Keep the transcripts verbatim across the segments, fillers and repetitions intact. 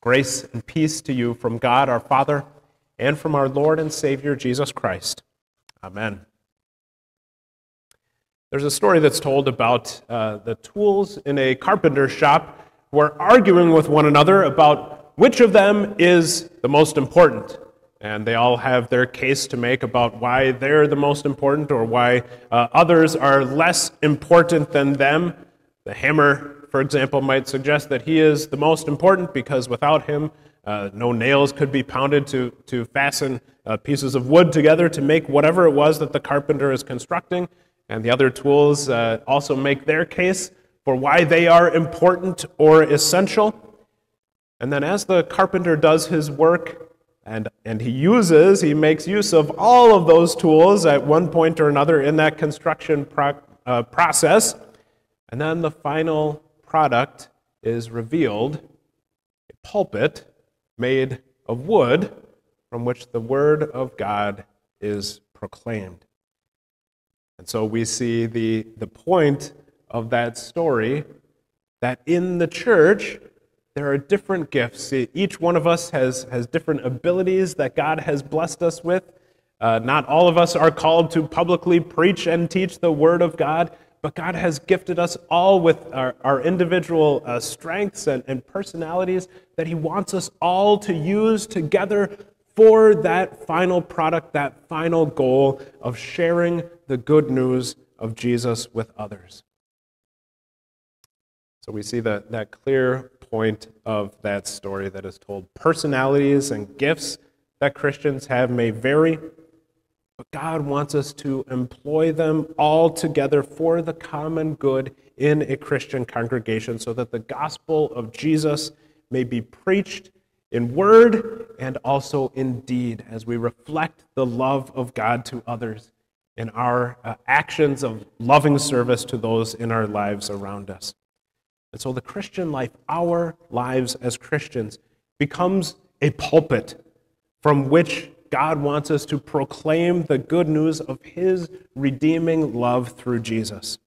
Grace and peace to you from God our Father and from our Lord and Savior Jesus Christ. Amen. There's a story that's told about uh, the tools in a carpenter shop who are arguing with one another about which of them is the most important. And they all have their case to make about why they're the most important or why uh, others are less important than them. The hammer, for example, might suggest that he is the most important because without him, uh, no nails could be pounded to, to fasten uh, pieces of wood together to make whatever it was that the carpenter is constructing. And the other tools uh, also make their case for why they are important or essential. And then as the carpenter does his work, and, and he uses, he makes use of all of those tools at one point or another in that construction pro- uh, process, and then the final product is revealed, a pulpit made of wood from which the word of God is proclaimed. And so we see the, the point of that story, that in the church there are different gifts. Each one of us has, has different abilities that God has blessed us with. Uh, not all of us are called to publicly preach and teach the word of God, but God has gifted us all with our, our individual uh, strengths and, and personalities that he wants us all to use together for that final product, that final goal of sharing the good news of Jesus with others. So we see that, that clear point of that story that is told. Personalities and gifts that Christians have may vary, but God wants us to employ them all together for the common good in a Christian congregation so that the gospel of Jesus may be preached in word and also in deed as we reflect the love of God to others in our uh, actions of loving service to those in our lives around us. And so the Christian life, our lives as Christians, becomes a pulpit from which God wants us to proclaim the good news of his redeeming love through Jesus.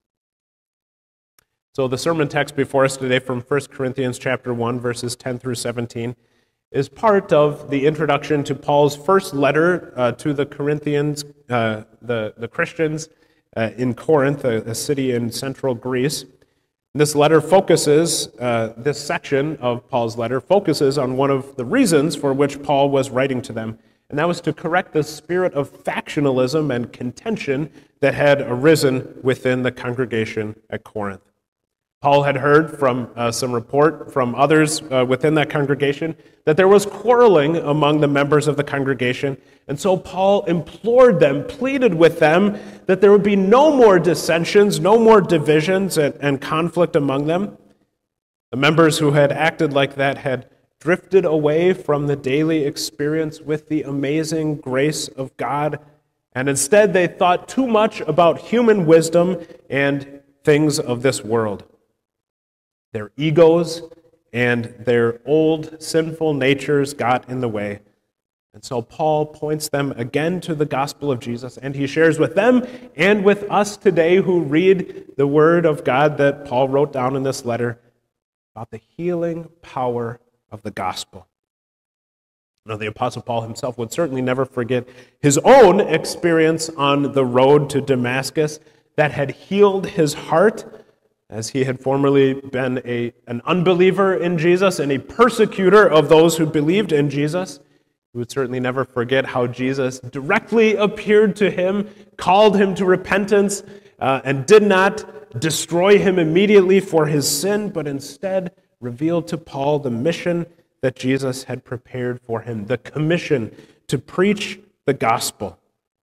So the sermon text before us today from First Corinthians chapter one, verses ten through seventeen, is part of the introduction to Paul's first letter uh, to the Corinthians, uh, the, the Christians uh, in Corinth, a, a city in central Greece. This letter focuses, uh, this section of Paul's letter focuses on one of the reasons for which Paul was writing to them, and that was to correct the spirit of factionalism and contention that had arisen within the congregation at Corinth. Paul had heard from uh, some report from others uh, within that congregation that there was quarreling among the members of the congregation, and so Paul implored them, pleaded with them that there would be no more dissensions, no more divisions and, and conflict among them. The members who had acted like that had drifted away from the daily experience with the amazing grace of God, and instead they thought too much about human wisdom and things of this world. Their egos and their old sinful natures got in the way. And so Paul points them again to the gospel of Jesus, and he shares with them and with us today who read the word of God that Paul wrote down in this letter about the healing power of the gospel. Now, the Apostle Paul himself would certainly never forget his own experience on the road to Damascus that had healed his heart, as he had formerly been a, an unbeliever in Jesus and a persecutor of those who believed in Jesus. He would certainly never forget how Jesus directly appeared to him, called him to repentance, uh, and did not destroy him immediately for his sin, but instead revealed to Paul the mission that Jesus had prepared for him, the commission to preach the gospel.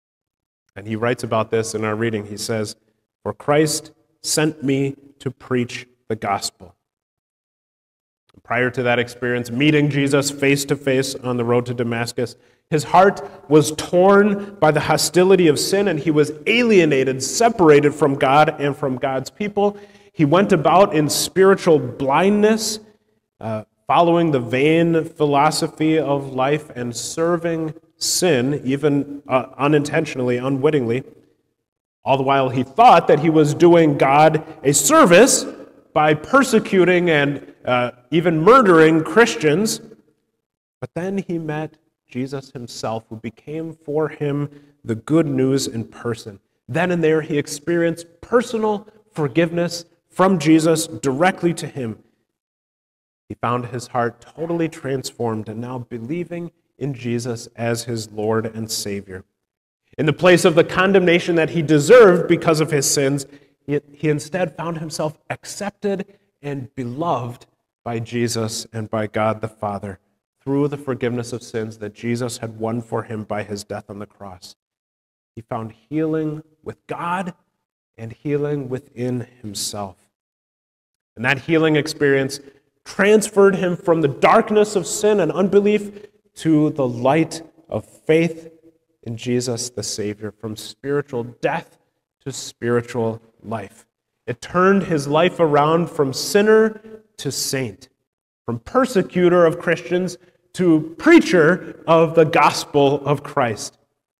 And he writes about this in our reading. He says, "For Christ sent me to preach the gospel." Prior to that experience, meeting Jesus face to face on the road to Damascus, his heart was torn by the hostility of sin, and he was alienated, separated from God and from God's people. He went about in spiritual blindness, uh, following the vain philosophy of life and serving sin, even uh, unintentionally, unwittingly. All the while he thought that he was doing God a service by persecuting and uh, even murdering Christians But then he met Jesus himself, who became for him the good news in person. Then and there he experienced personal forgiveness from Jesus directly to him. He found his heart totally transformed and now believing in Jesus as his Lord and Savior. In the place of the condemnation that he deserved because of his sins, he, he instead found himself accepted and beloved by Jesus and by God the Father through the forgiveness of sins that Jesus had won for him by his death on the cross. He found healing with God and healing within himself. And that healing experience transferred him from the darkness of sin and unbelief to the light of faith in Jesus the Savior, from spiritual death to spiritual life. It turned his life around from sinner to saint, from persecutor of Christians to preacher of the gospel of Christ.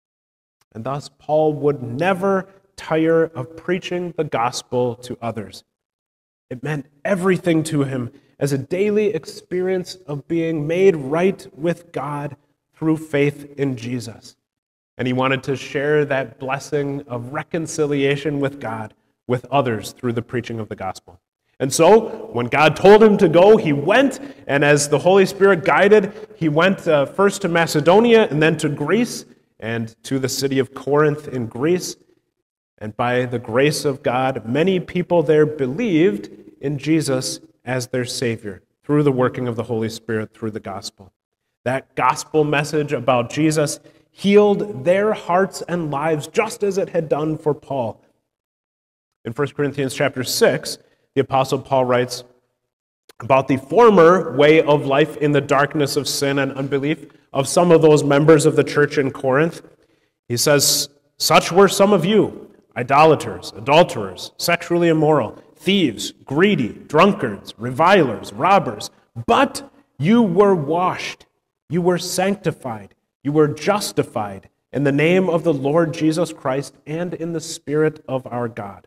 And thus Paul would never tire of preaching the gospel to others. It meant everything to him as a daily experience of being made right with God through faith in Jesus. And he wanted to share that blessing of reconciliation with God with others through the preaching of the gospel. And so, when God told him to go, he went, and as the Holy Spirit guided, he went uh, first to Macedonia and then to Greece and to the city of Corinth in Greece. And by the grace of God, many people there believed in Jesus as their Savior through the working of the Holy Spirit through the gospel. That gospel message about Jesus healed their hearts and lives just as it had done for Paul. In First Corinthians chapter six, the Apostle Paul writes about the former way of life in the darkness of sin and unbelief of some of those members of the church in Corinth. He says, "Such were some of you, idolaters, adulterers, sexually immoral, thieves, greedy, drunkards, revilers, robbers. But you were washed, you were sanctified, you were justified in the name of the Lord Jesus Christ and in the Spirit of our God."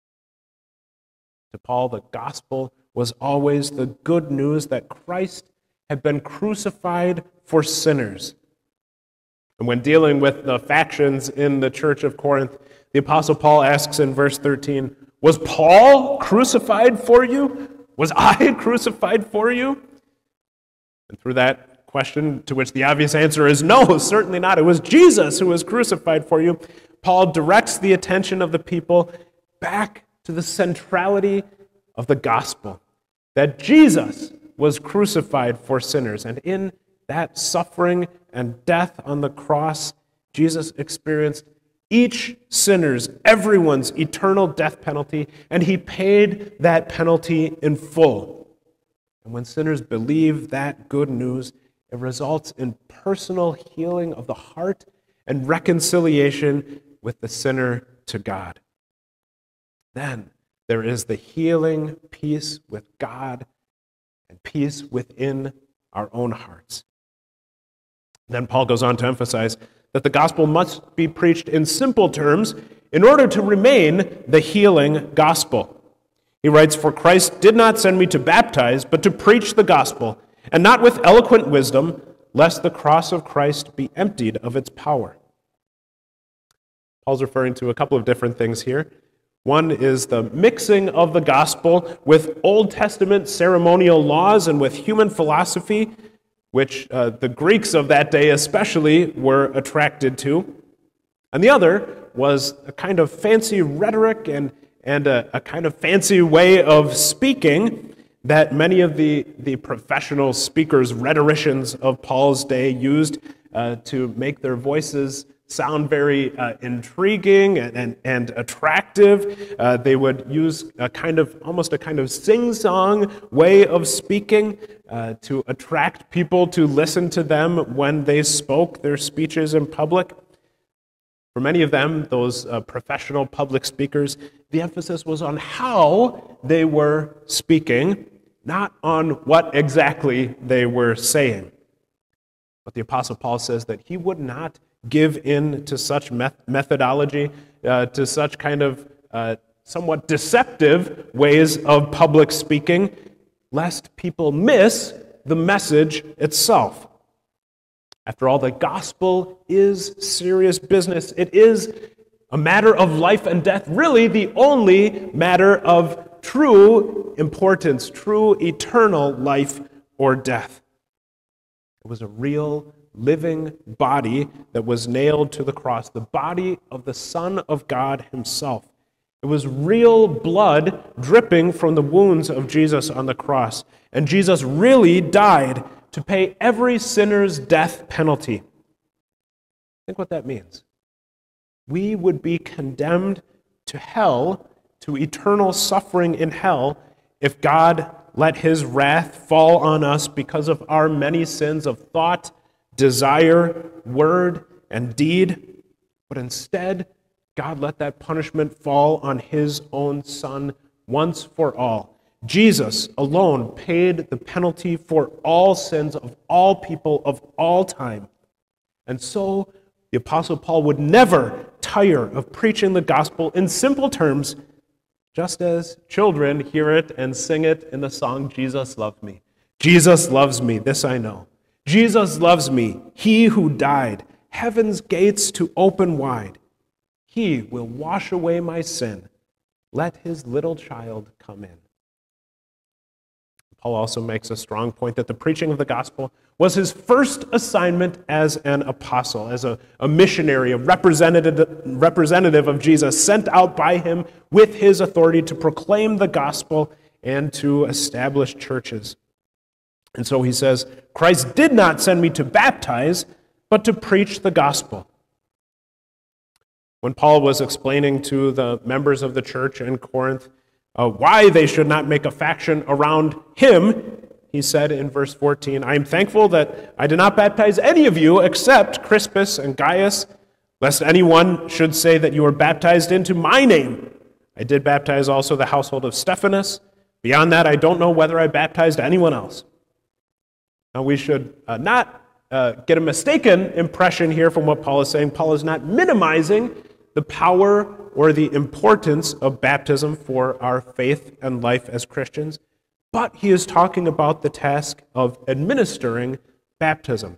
To Paul, the gospel was always the good news that Christ had been crucified for sinners. And when dealing with the factions in the church of Corinth, the Apostle Paul asks in verse thirteen, "Was Paul crucified for you? Was I crucified for you?" And through that question, to which the obvious answer is no, certainly not. It was Jesus who was crucified for you. Paul directs the attention of the people back to the centrality of the gospel, that Jesus was crucified for sinners. And in that suffering and death on the cross, Jesus experienced each sinner's, everyone's eternal death penalty, and he paid that penalty in full. And when sinners believe that good news, it results in personal healing of the heart and reconciliation with the sinner to God. Then there is the healing peace with God and peace within our own hearts. Then Paul goes on to emphasize that the gospel must be preached in simple terms in order to remain the healing gospel. He writes, "For Christ did not send me to baptize, but to preach the gospel, and not with eloquent wisdom, lest the cross of Christ be emptied of its power." Paul's referring to a couple of different things here. One is the mixing of the gospel with Old Testament ceremonial laws and with human philosophy, which uh, the Greeks of that day especially were attracted to. And the other was a kind of fancy rhetoric and, and a, a kind of fancy way of speaking that many of the, the professional speakers, rhetoricians of Paul's day used uh, to make their voices sound very uh, intriguing and, and, and attractive. Uh, they would use a kind of, almost a kind of sing-song way of speaking uh, to attract people to listen to them when they spoke their speeches in public. For many of them, those uh, professional public speakers, the emphasis was on how they were speaking, not on what exactly they were saying. But the Apostle Paul says that he would not give in to such methodology, uh, to such kind of uh, somewhat deceptive ways of public speaking, lest people miss the message itself. After all, the gospel is serious business. It is a matter of life and death, really the only matter of true importance, true eternal life or death. It was a real living body that was nailed to the cross, the body of the Son of God himself. It was real blood dripping from the wounds of Jesus on the cross. And Jesus really died to pay every sinner's death penalty. Think what that means. We would be condemned to hell, to eternal suffering in hell, if God let his wrath fall on us because of our many sins of thought, desire, word, and deed. But instead, God let that punishment fall on his own Son once for all. Jesus alone paid the penalty for all sins of all people of all time. And so the Apostle Paul would never tire of preaching the gospel in simple terms, just as children hear it and sing it in the song, Jesus Loved Me. Jesus loves me, this I know. Jesus loves me, he who died, heaven's gates to open wide. He will wash away my sin. Let his little child come in. Paul also makes a strong point that the preaching of the gospel was his first assignment as an apostle, as a, a missionary, a representative, representative of Jesus, sent out by him with his authority to proclaim the gospel and to establish churches. And so he says, Christ did not send me to baptize, but to preach the gospel. When Paul was explaining to the members of the church in Corinth uh, why they should not make a faction around him, he said in verse fourteen, I am thankful that I did not baptize any of you except Crispus and Gaius, lest anyone should say that you were baptized into my name. I did baptize also the household of Stephanas. Beyond that, I don't know whether I baptized anyone else. Now, we should uh, not uh, get a mistaken impression here from what Paul is saying. Paul is not minimizing the power or the importance of baptism for our faith and life as Christians, but he is talking about the task of administering baptism.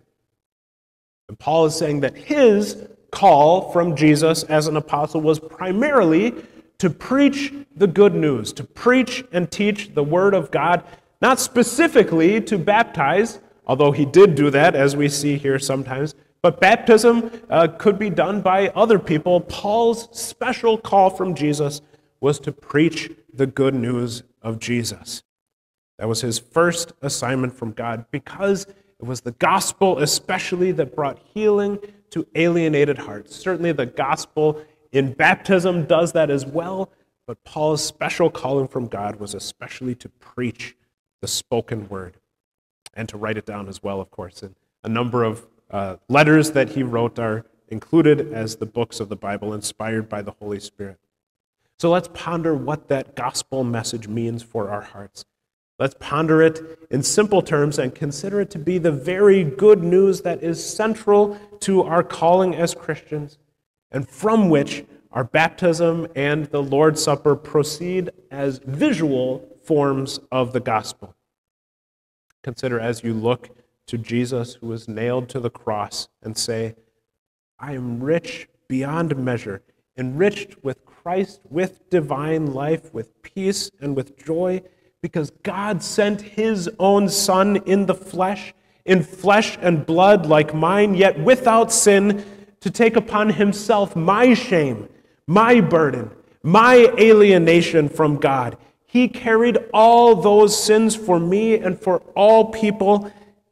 And Paul is saying that his call from Jesus as an apostle was primarily to preach the good news, to preach and teach the word of God, not specifically to baptize, although he did do that, as we see here sometimes, but baptism uh, could be done by other people. Paul's special call from Jesus was to preach the good news of Jesus. That was his first assignment from God, because it was the gospel especially that brought healing to alienated hearts. Certainly the gospel in baptism does that as well, but Paul's special calling from God was especially to preach the spoken word and to write it down as well, of course. And a number of uh, letters that he wrote are included as the books of the Bible, inspired by the Holy Spirit. So let's ponder what that gospel message means for our hearts. Let's ponder it in simple terms and consider it to be the very good news that is central to our calling as Christians, and from which our baptism and the Lord's Supper proceed as visual forms of the gospel. Consider as you look to Jesus who was nailed to the cross and say, I am rich beyond measure, enriched with Christ, with divine life, with peace and with joy, because God sent his own Son in the flesh, in flesh and blood like mine, yet without sin, to take upon himself my shame, my burden, my alienation from God. He carried all those sins for me and for all people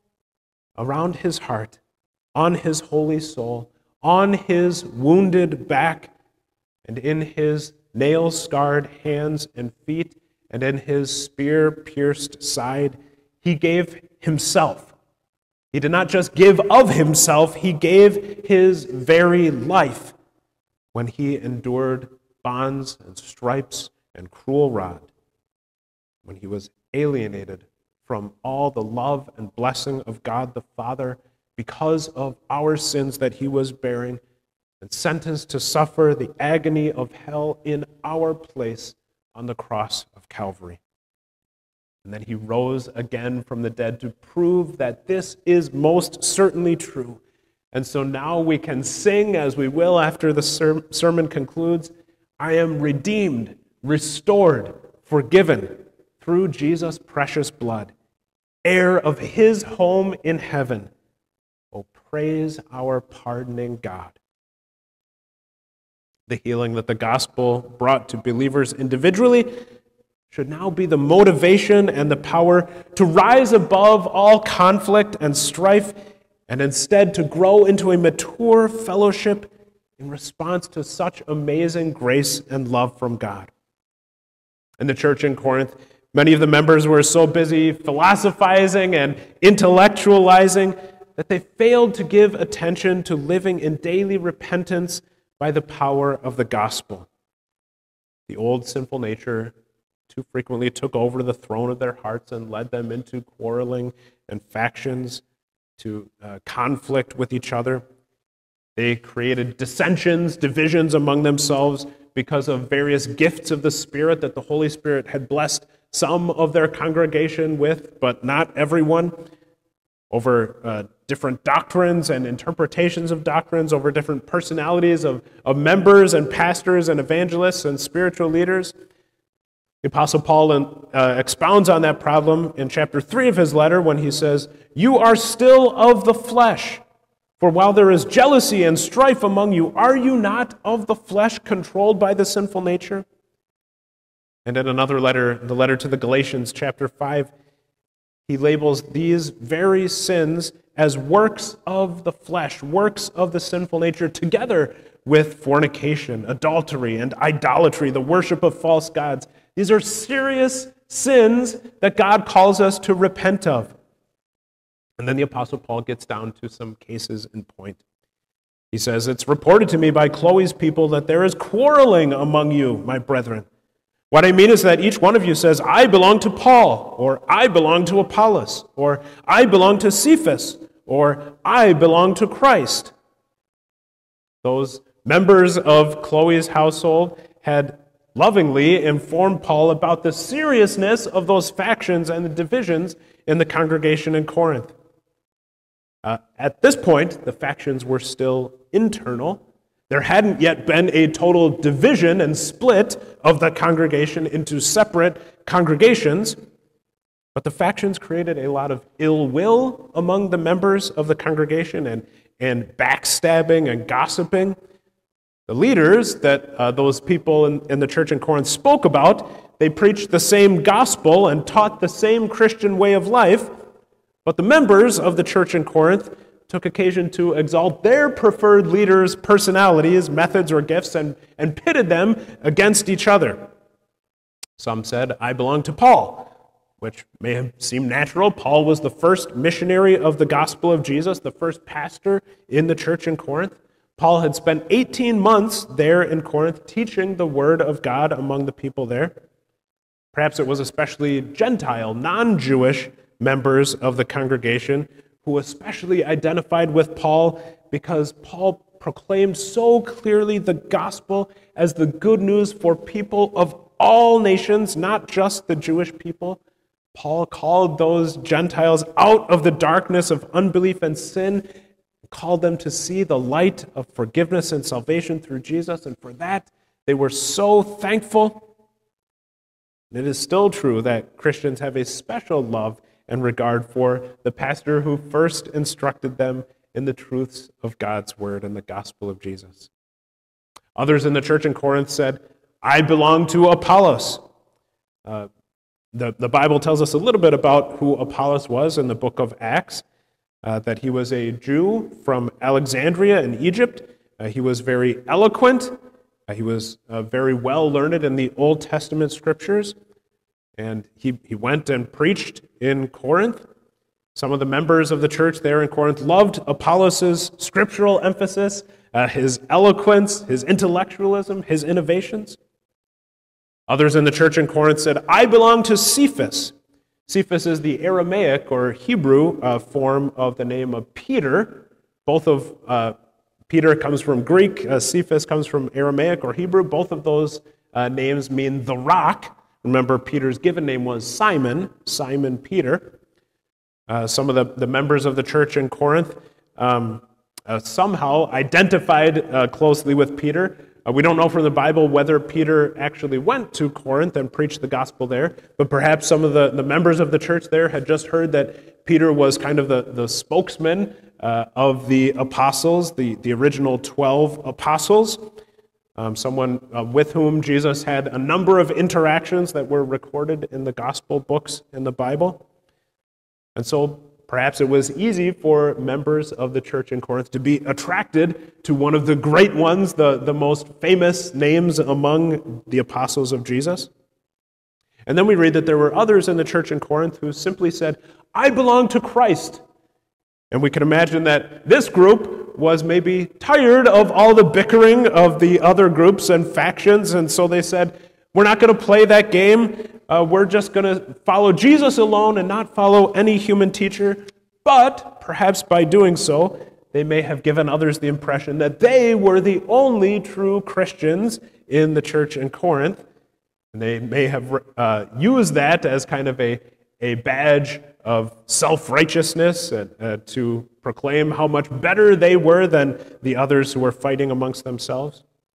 around his heart, on his holy soul, on his wounded back, and in his nail-scarred hands and feet, and in his spear-pierced side. He gave himself. He did not just give of himself, he gave his very life when he endured bonds and stripes and cruel rod, when he was alienated from all the love and blessing of God the Father because of our sins that he was bearing, and sentenced to suffer the agony of hell in our place on the cross of Calvary. And then he rose again from the dead to prove that this is most certainly true. And so now we can sing, as we will after the ser- sermon concludes, I am redeemed, restored, forgiven through Jesus' precious blood, heir of his home in heaven. Oh, praise our pardoning God. The healing that the gospel brought to believers individually should now be the motivation and the power to rise above all conflict and strife and instead to grow into a mature fellowship in response to such amazing grace and love from God. In the church in Corinth, many of the members were so busy philosophizing and intellectualizing that they failed to give attention to living in daily repentance by the power of the gospel. The old sinful nature too frequently took over the throne of their hearts and led them into quarreling and factions, to uh, conflict with each other. They created dissensions, divisions among themselves because of various gifts of the Spirit that the Holy Spirit had blessed some of their congregation with, but not everyone, over uh, different doctrines and interpretations of doctrines, over different personalities of, of members and pastors and evangelists and spiritual leaders. The Apostle Paul uh, expounds on that problem in chapter three of his letter when he says, "You are still of the flesh, for while there is jealousy and strife among you, are you not of the flesh controlled by the sinful nature?" And in another letter, the letter to the Galatians, chapter five, he labels these very sins as works of the flesh, works of the sinful nature, together with fornication, adultery, and idolatry, the worship of false gods. These are serious sins that God calls us to repent of. And then the Apostle Paul gets down to some cases in point. He says, "It's reported to me by Chloe's people that there is quarreling among you, my brethren. What I mean is that each one of you says, 'I belong to Paul,' or 'I belong to Apollos,' or 'I belong to Cephas,' or 'I belong to Christ.'" Those members of Chloe's household had lovingly informed Paul about the seriousness of those factions and the divisions in the congregation in Corinth. Uh, at this point, the factions were still internal. There hadn't yet been a total division and split of the congregation into separate congregations, but the factions created a lot of ill will among the members of the congregation and, and backstabbing and gossiping. The leaders that uh, those people in, in the church in Corinth spoke about, they preached the same gospel and taught the same Christian way of life, but the members of the church in Corinth took occasion to exalt their preferred leaders' personalities, methods, or gifts, and, and pitted them against each other. Some said, "I belong to Paul," which may have seemed natural. Paul was the first missionary of the gospel of Jesus, the first pastor in the church in Corinth. Paul had spent eighteen months there in Corinth teaching the word of God among the people there. Perhaps it was especially Gentile, non-Jewish members of the congregation who especially identified with Paul because Paul proclaimed so clearly the gospel as the good news for people of all nations, not just the Jewish people. Paul called those Gentiles out of the darkness of unbelief and sin, called them to see the light of forgiveness and salvation through Jesus, and for that they were so thankful. And it is still true that Christians have a special love and regard for the pastor who first instructed them in the truths of God's word and the gospel of Jesus. Others in the church in Corinth said, "I belong to Apollos." Uh, the, the Bible tells us a little bit about who Apollos was in the book of Acts. Uh, that he was a Jew from Alexandria in Egypt. Uh, he was very eloquent. Uh, he was uh, very well learned in the Old Testament scriptures. And he, he went and preached in Corinth. Some of the members of the church there in Corinth loved Apollos' scriptural emphasis, uh, his eloquence, his intellectualism, his innovations. Others in the church in Corinth said, "I belong to Cephas." Cephas is the Aramaic or Hebrew uh, form of the name of Peter. Both of uh, Peter comes from Greek, uh, Cephas comes from Aramaic or Hebrew. Both of those uh, names mean the rock. Remember, Peter's given name was Simon, Simon Peter. Uh, some of the, the members of the church in Corinth um, uh, somehow identified uh, closely with Peter. Uh, we don't know from the Bible whether Peter actually went to Corinth and preached the gospel there, but perhaps some of the, the members of the church there had just heard that Peter was kind of the, the spokesman uh, of the apostles, the, the original twelve apostles, um, someone uh, with whom Jesus had a number of interactions that were recorded in the gospel books in the Bible. And so perhaps it was easy for members of the church in Corinth to be attracted to one of the great ones, the, the most famous names among the apostles of Jesus. And then we read that there were others in the church in Corinth who simply said, I belong to Christ. And we can imagine that this group was maybe tired of all the bickering of the other groups and factions, and so they said, we're not going to play that game. Uh, we're just going to follow Jesus alone and not follow any human teacher. But perhaps by doing so, they may have given others the impression that they were the only true Christians in the church in Corinth. And they may have uh, used that as kind of a, a badge of self-righteousness uh, uh, to proclaim how much better they were than the others who were fighting amongst themselves.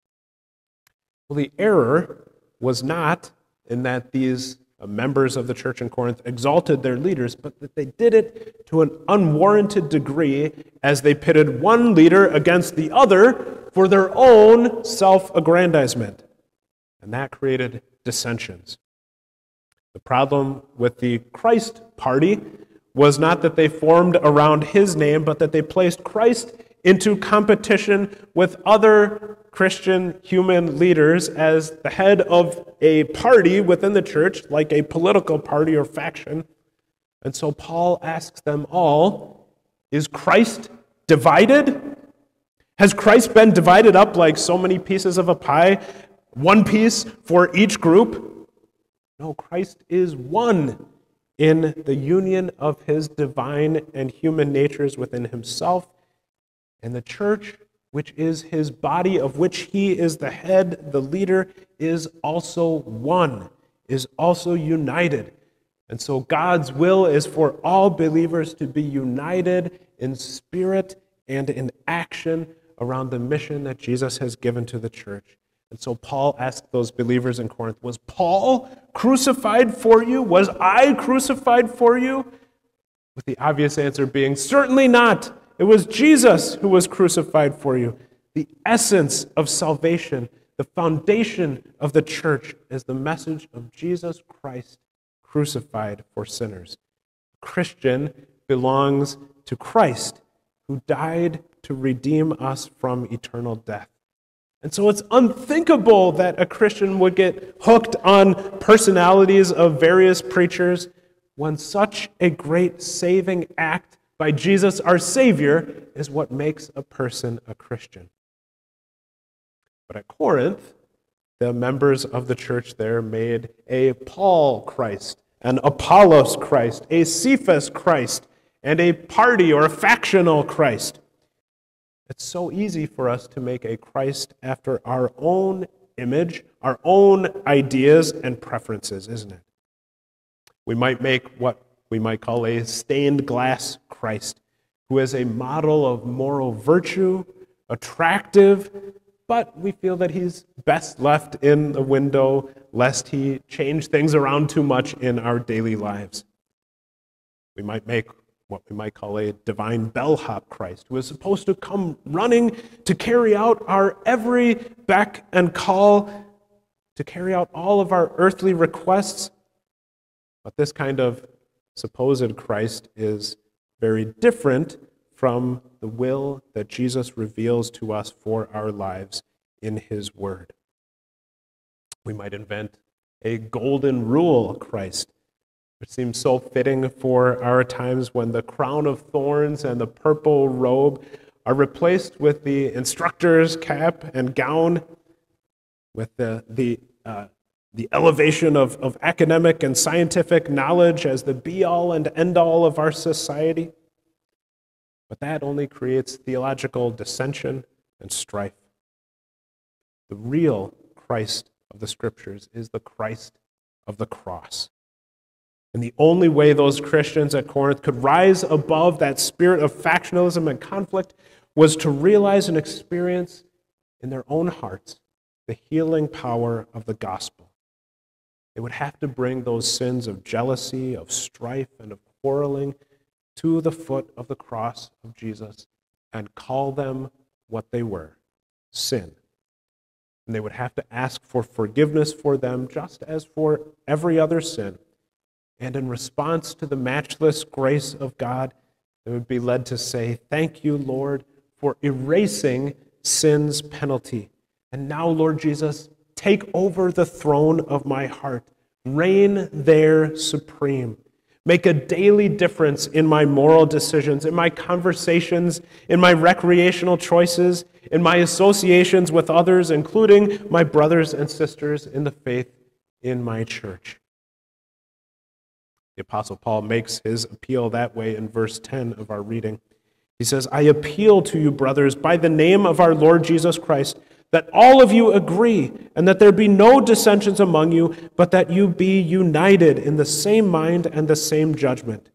Well, the error was not in that these uh, members of the church in Corinth exalted their leaders, but that they did it to an unwarranted degree as they pitted one leader against the other for their own self-aggrandizement. And that created dissensions. The problem with the Christ party was not that they formed around his name, but that they placed Christ into competition with other Christian human leaders as the head of a party within the church, like a political party or faction. And so Paul asks them all, is Christ divided? Has Christ been divided up like so many pieces of a pie, one piece for each group? No, Christ is one in the union of his divine and human natures within himself, and the church, which is his body, of which he is the head, the leader, is also one, is also united. And so God's will is for all believers to be united in spirit and in action around the mission that Jesus has given to the church. And so Paul asked those believers in Corinth, was Paul crucified for you? Was I crucified for you? With the obvious answer being, certainly not. It was Jesus who was crucified for you. The essence of salvation, the foundation of the church, is the message of Jesus Christ crucified for sinners. A Christian belongs to Christ, who died to redeem us from eternal death. And so it's unthinkable that a Christian would get hooked on personalities of various preachers when such a great saving act by Jesus, our Savior, is what makes a person a Christian. But at Corinth, the members of the church there made a Paul Christ, an Apollos Christ, a Cephas Christ, and a party or a factional Christ. It's so easy for us to make a Christ after our own image, our own ideas and preferences, isn't it? We might make what we might call a stained glass Christ, who is a model of moral virtue, attractive, but we feel that he's best left in the window lest he change things around too much in our daily lives. We might make what we might call a divine bellhop Christ, who is supposed to come running to carry out our every beck and call, to carry out all of our earthly requests. But this kind of supposed Christ is very different from the will that Jesus reveals to us for our lives in his word. We might invent a golden rule Christ, which seems so fitting for our times when the crown of thorns and the purple robe are replaced with the instructor's cap and gown, with the, the, uh, the elevation of, of academic and scientific knowledge as the be-all and end-all of our society. But that only creates theological dissension and strife. The real Christ of the Scriptures is the Christ of the cross. And the only way those Christians at Corinth could rise above that spirit of factionalism and conflict was to realize and experience in their own hearts the healing power of the gospel. They would have to bring those sins of jealousy, of strife, and of quarreling to the foot of the cross of Jesus and call them what they were, sin. And they would have to ask for forgiveness for them just as for every other sin. And in response to the matchless grace of God, they would be led to say, "Thank you, Lord, for erasing sin's penalty. And now, Lord Jesus, take over the throne of my heart. Reign there supreme. Make a daily difference in my moral decisions, in my conversations, in my recreational choices, in my associations with others, including my brothers and sisters in the faith in my church." The Apostle Paul makes his appeal that way in verse ten of our reading. He says, "I appeal to you, brothers, by the name of our Lord Jesus Christ, that all of you agree, and that there be no dissensions among you, but that you be united in the same mind and the same judgment."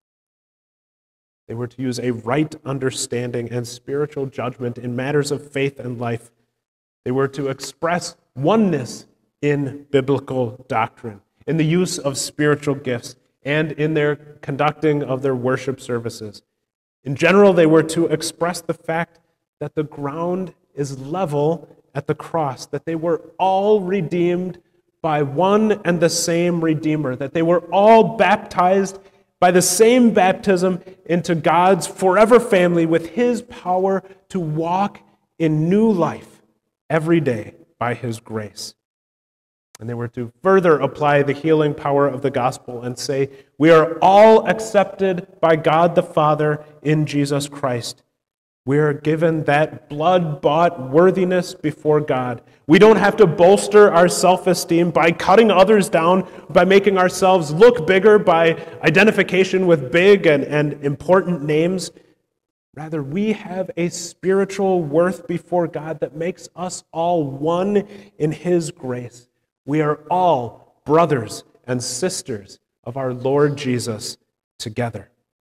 They were to use a right understanding and spiritual judgment in matters of faith and life. They were to express oneness in biblical doctrine, in the use of spiritual gifts, and in their conducting of their worship services. In general, they were to express the fact that the ground is level at the cross, that they were all redeemed by one and the same Redeemer, that they were all baptized by the same baptism into God's forever family with His power to walk in new life every day by His grace. And they were to further apply the healing power of the gospel and say, we are all accepted by God the Father in Jesus Christ. We are given that blood-bought worthiness before God. We don't have to bolster our self-esteem by cutting others down, by making ourselves look bigger, by identification with big and, and important names. Rather, we have a spiritual worth before God that makes us all one in His grace. We are all brothers and sisters of our Lord Jesus together.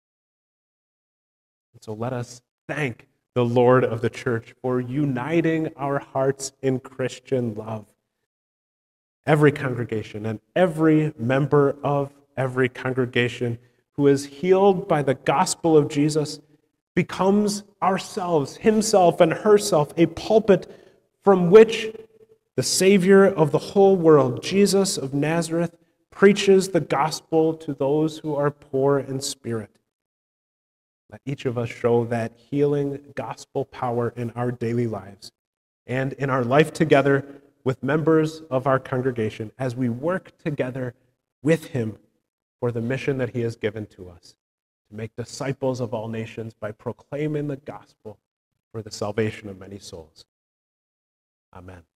And so let us thank the Lord of the church for uniting our hearts in Christian love. Every congregation and every member of every congregation who is healed by the gospel of Jesus becomes ourselves, himself and herself, a pulpit from which the Savior of the whole world, Jesus of Nazareth, preaches the gospel to those who are poor in spirit. Let each of us show that healing gospel power in our daily lives and in our life together with members of our congregation as we work together with Him for the mission that He has given to us, to make disciples of all nations by proclaiming the gospel for the salvation of many souls. Amen.